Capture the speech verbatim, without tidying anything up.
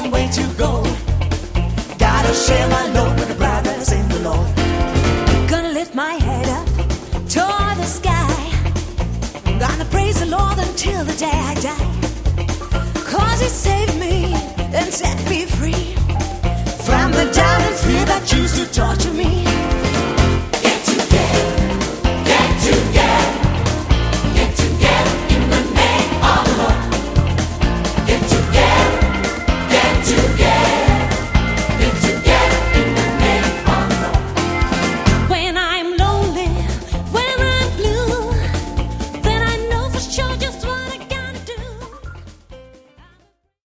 long way to go. Gotta share my load with the brothers in the Lord. Gonna lift my head up toward the sky. Gonna praise the Lord until the day I die. Cause He saved me and set me free from the doubt and fear that used to torture me.